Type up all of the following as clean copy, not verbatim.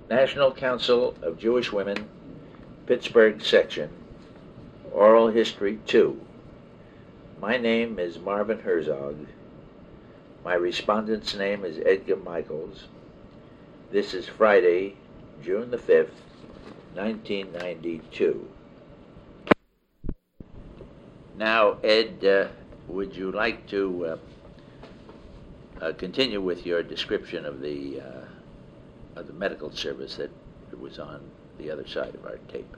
National Council of Jewish Women, Pittsburgh Section, Oral History 2. My name is Marvin Herzog. My respondent's name is Edgar Michaels. This is Friday, June the 5th, 1992. Now, Ed, would you like to continue with your description of the medical service that was on the other side of our tape?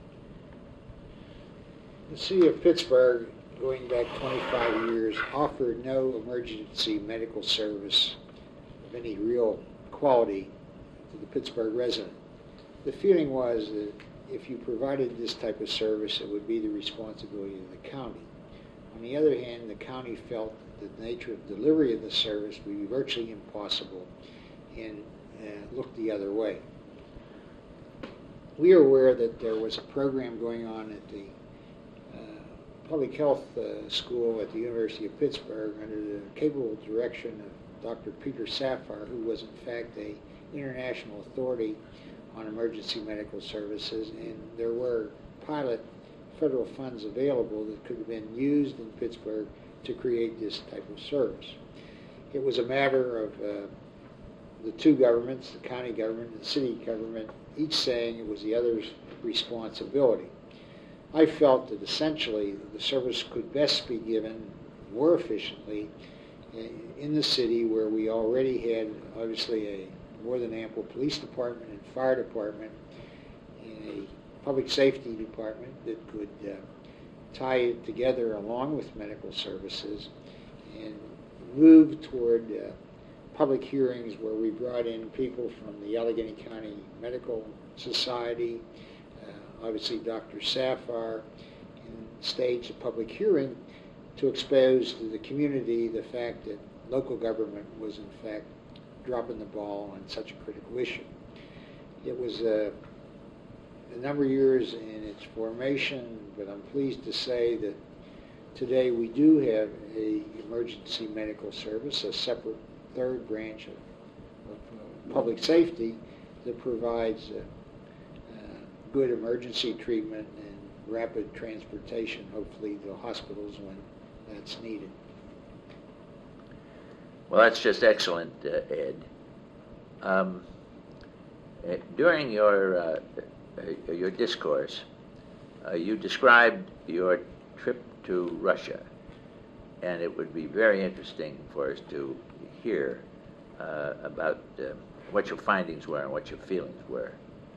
The city of Pittsburgh, going back 25 years, offered no emergency medical service of any real quality to the Pittsburgh resident. The feeling was that if you provided this type of service, it would be the responsibility of the county. On the other hand, the county felt that the nature of delivery of the service would be virtually impossible and looked the other way. We are aware that there was a program going on at the Public Health School at the University of Pittsburgh under the capable direction of Dr. Peter Safar, who was in fact an international authority on emergency medical services, and there were pilot federal funds available that could have been used in Pittsburgh to create this type of service. It was a matter of the two governments, the county government and the city government, each saying it was the other's responsibility. I felt that essentially the service could best be given more efficiently in the city, where we already had obviously a more than ample police department and fire department and a public safety department that could tie it together along with medical services and move toward public hearings where we brought in people from the Allegheny County Medical Society, obviously Dr. Safar, and staged a public hearing to expose to the community the fact that local government was in fact dropping the ball on such a critical issue. It was a number of years in its formation, but I'm pleased to say that today we do have an emergency medical service, a separate third branch of public safety that provides good emergency treatment and rapid transportation, hopefully, to hospitals when that's needed. Well, that's just excellent, Ed. During your discourse, you described your trip to Russia, and it would be very interesting for us to hear about what your findings were and what your feelings were.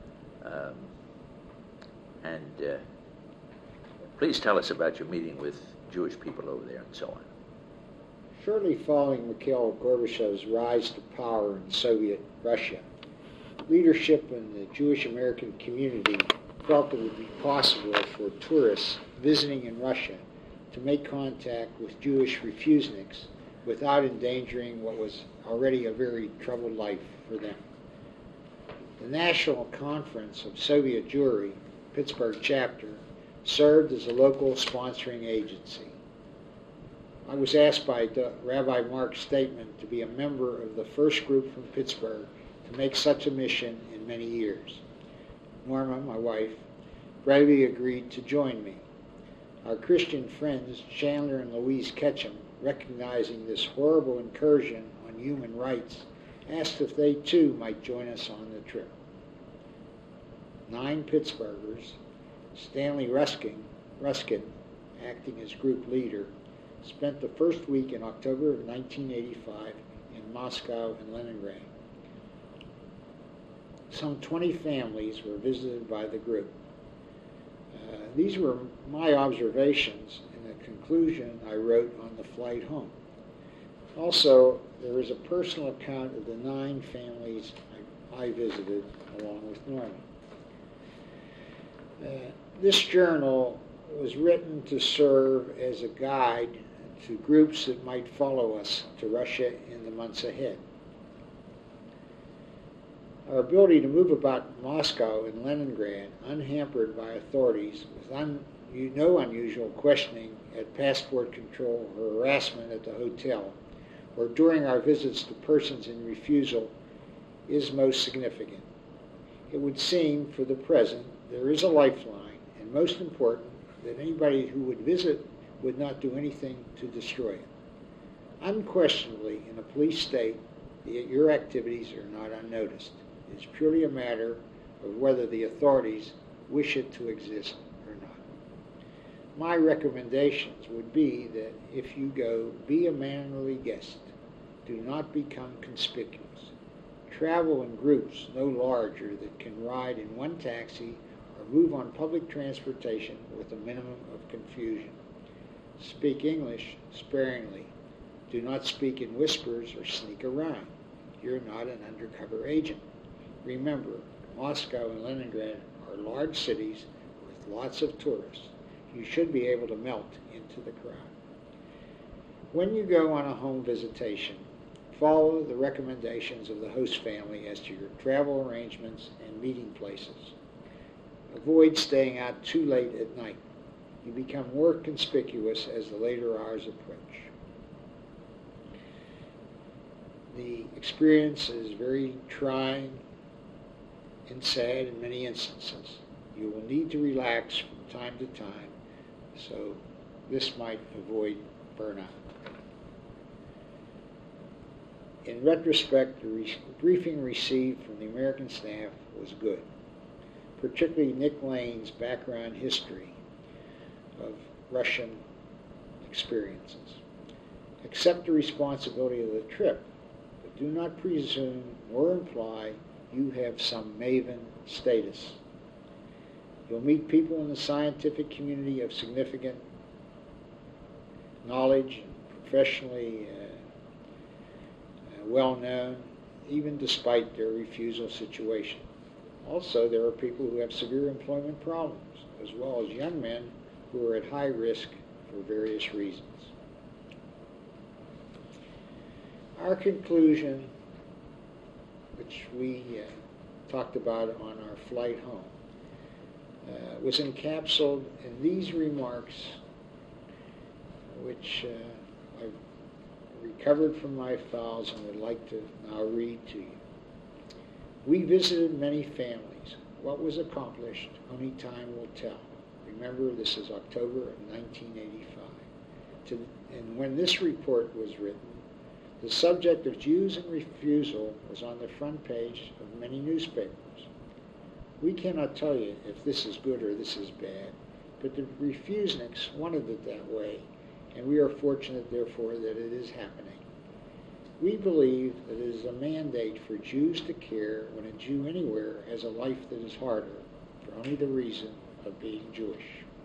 And please tell us about your meeting with Jewish people over there and so on. Shortly following Mikhail Gorbachev's rise to power in Soviet Russia, leadership in the Jewish American community felt it would be possible for tourists visiting in Russia to make contact with Jewish refuseniks without endangering what was already a very troubled life for them. The National Conference of Soviet Jewry, Pittsburgh chapter, served as a local sponsoring agency. I was asked by Rabbi Mark Statement to be a member of the first group from Pittsburgh to make such a mission in many years. Norma, my wife, readily agreed to join me. Our Christian friends, Chandler and Louise Ketchum, recognizing this horrible incursion on human rights, asked if they too might join us on the trip. 9 Pittsburghers, Stanley Ruskin, acting as group leader, spent the first week in October of 1985 in Moscow and Leningrad. Some 20 families were visited by the group. These were my observations and the conclusion I wrote on the flight home. Also, there is a personal account of the 9 families I visited along with Norma. This journal was written to serve as a guide to groups that might follow us to Russia in the months ahead. Our ability to move about Moscow and Leningrad unhampered by authorities with no unusual questioning at passport control or harassment at the hotel or during our visits to persons in refusal is most significant. It would seem, for the present, there is a lifeline, and most important, that anybody who would visit would not do anything to destroy it. Unquestionably, in a police state, your activities are not unnoticed. It is purely a matter of whether the authorities wish it to exist or not. My recommendations would be that if you go, be a mannerly guest. Do not become conspicuous. Travel in groups no larger that can ride in one taxi or move on public transportation with a minimum of confusion. Speak English sparingly. Do not speak in whispers or sneak around. You're not an undercover agent. Remember, Moscow and Leningrad are large cities with lots of tourists. You should be able to melt into the crowd. When you go on a home visitation, follow the recommendations of the host family as to your travel arrangements and meeting places. Avoid staying out too late at night. You become more conspicuous as the later hours approach. The experience is very trying and sad in many instances. You will need to relax from time to time, so this might avoid burnout. In retrospect, the briefing received from the American staff was good, particularly Nick Lane's background history of Russian experiences. Accept the responsibility of the trip, but do not presume nor imply you have some maven status. You'll meet people in the scientific community of significant knowledge and professionally well known, even despite their refusal situation. Also, there are people who have severe employment problems, as well as young men who are at high risk for various reasons. Our conclusion, which we talked about on our flight home, was encapsulated in these remarks, which I've recovered from my files and would like to now read to you. We visited many families. What was accomplished, only time will tell. Remember, this is October of 1985. And when this report was written, the subject of Jews and refusal was on the front page of many newspapers. We cannot tell you if this is good or this is bad, but the refuseniks wanted it that way, and we are fortunate, therefore, that it is happening. We believe that it is a mandate for Jews to care when a Jew anywhere has a life that is harder for only the reason of being Jewish.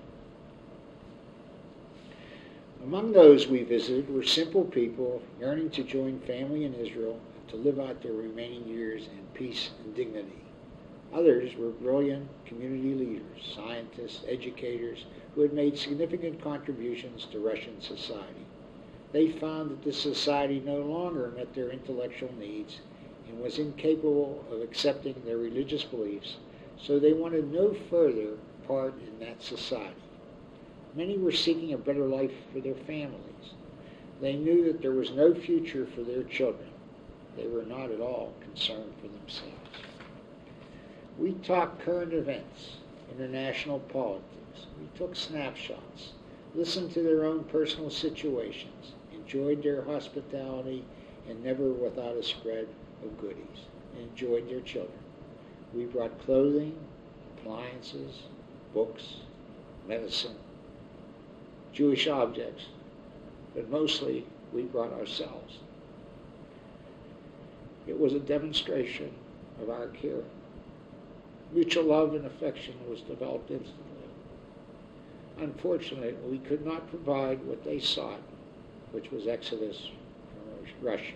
Among those we visited were simple people yearning to join family in Israel and to live out their remaining years in peace and dignity. Others were brilliant community leaders, scientists, educators who had made significant contributions to Russian society. They found that the society no longer met their intellectual needs and was incapable of accepting their religious beliefs, so they wanted no further part in that society. Many were seeking a better life for their families. They knew that there was no future for their children. They were not at all concerned for themselves. We talked current events, international politics. We took snapshots, listened to their own personal situations, enjoyed their hospitality, and never without a spread of goodies, and enjoyed their children. We brought clothing, appliances, books, medicine, Jewish objects, but mostly we brought ourselves. It was a demonstration of our care. Mutual love and affection was developed instantly. Unfortunately, we could not provide what they sought, which was exodus from Russia.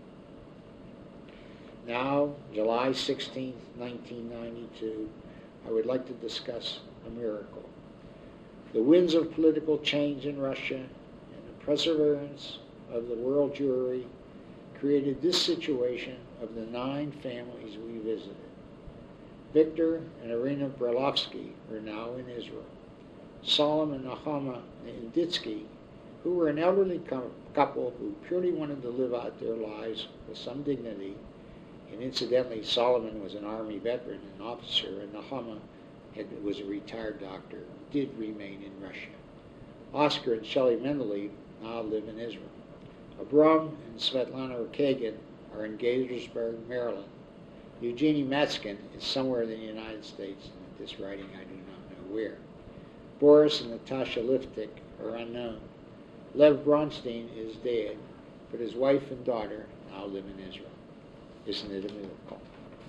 Now, July 16, 1992, I would like to discuss a miracle. The winds of political change in Russia and the perseverance of the world Jewry created this situation of the 9 families we visited. Victor and Irina Brailovsky are now in Israel. Solomon and Nahoma Inditsky, who were an elderly couple who purely wanted to live out their lives with some dignity, And incidentally, Solomon was an Army veteran, an officer, and Nahama was a retired doctor, did remain in Russia. Oscar and Shelley Mendeleev now live in Israel. Abram and Svetlana Kagan are in Gaithersburg, Maryland. Eugenie Matzkin is somewhere in the United States, and at this writing I do not know where. Boris and Natasha Liftik are unknown. Lev Bronstein is dead, but his wife and daughter now live in Israel. Isn't it a miracle?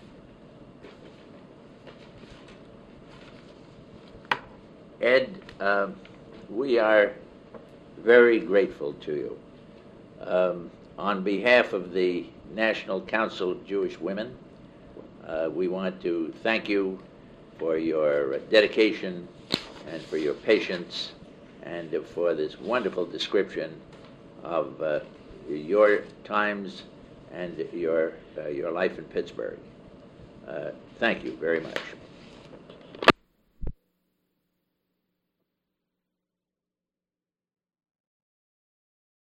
Ed, we are very grateful to you. On behalf of the National Council of Jewish Women, we want to thank you for your dedication and for your patience and for this wonderful description of your times and your life in Pittsburgh. Thank you very much.